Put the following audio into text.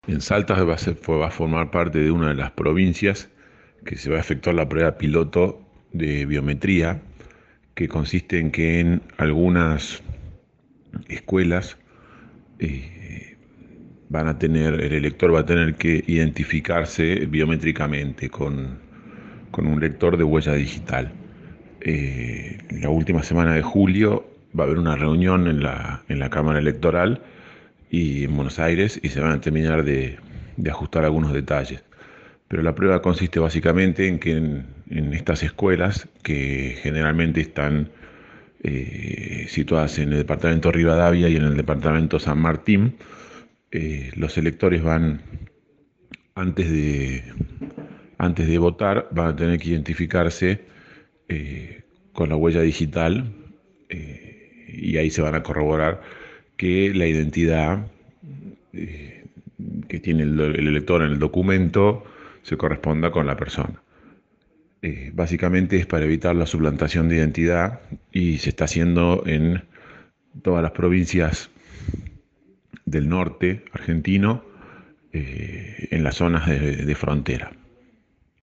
En Salta va a formar parte de una de las provincias que se va a efectuar la prueba piloto de biometría, que consiste en que en algunas escuelas el elector va a tener que identificarse biométricamente con un lector de huella digital. La última semana de julio va a haber una reunión en la Cámara Electoral y en Buenos Aires y se van a terminar de ajustar algunos detalles. Pero la prueba consiste básicamente en que en estas escuelas, que generalmente están situadas en el departamento Rivadavia y en el departamento San Martín, los electores van, antes de, antes de votar, van a tener que identificarse con la huella digital y ahí se van a corroborar que la identidad que tiene el elector en el documento se corresponda con la persona. Básicamente es para evitar la suplantación de identidad y se está haciendo en todas las provincias del norte argentino, en las zonas de frontera.